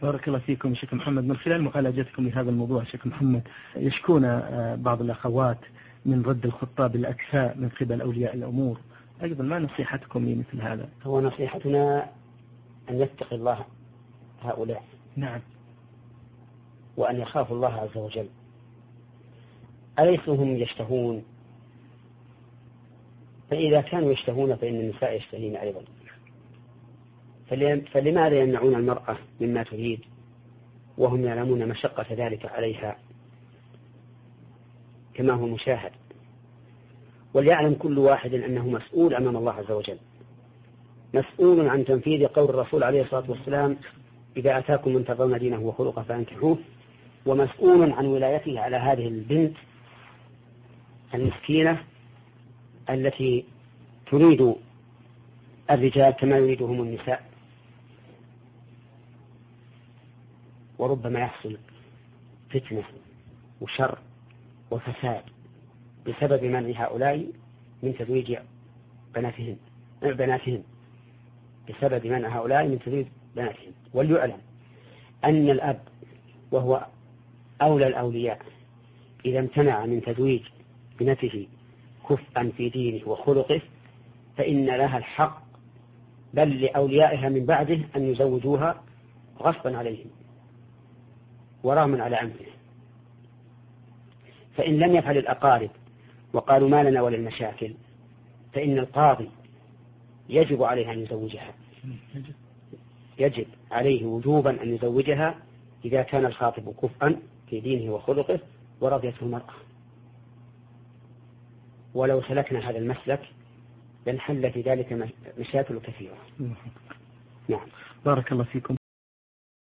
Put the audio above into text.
بارك الله فيكم شيخ محمد. من خلال معالجتكم لهذا الموضوع شيخ محمد، يشكون بعض الأخوات من رد الخطاب الأكفاء من قبل أولياء الأمور، أيضا ما نصيحتكم لمثل هذا؟ هو نصيحتنا أن يتقي الله هؤلاء. نعم. وأن يخافوا الله عز وجل. أليسوا هم يشتهون؟ فإذا كانوا يشتهون فإن النساء يشتهين أيضا، فلماذا يمنعون المرأة مما تريد وهم يعلمون مشقة ذلك عليها كما هو مشاهد؟ وليعلم كل واحد أنه مسؤول أمام الله عز وجل، مسؤول عن تنفيذ قول الرسول عليه الصلاة والسلام: إذا أتاكم من ترضون دينه وخلقه فأنكحوه، ومسؤول عن ولايته على هذه البنت المسكينة التي تريد الرجال كما يريدهم النساء. وربما يحصل فتنة وشر وفساد بسبب منع هؤلاء من تزويج بناتهم بسبب منع هؤلاء من تزويج بناتهم. وليعلم أن الأب وهو أولى الأولياء إذا امتنع من تزويج بنته كفءا في دينه وخلقه فإن لها الحق، بل لأوليائها من بعده، أن يزوجوها غصبا عليهم ورغما على أنفه. فإن لم يفعل الأقارب وقالوا ما لنا ولا المشاكل، فإن القاضي يجب عليه أن يزوجها، يجب عليه وجوبا أن يزوجها إذا كان الخاطب كفءا في دينه وخلقه ورضيته المرأة. ولو سلكنا هذا المسلك لانحل في ذلك مشاكل كثيرة. نعم. بارك الله فيكم.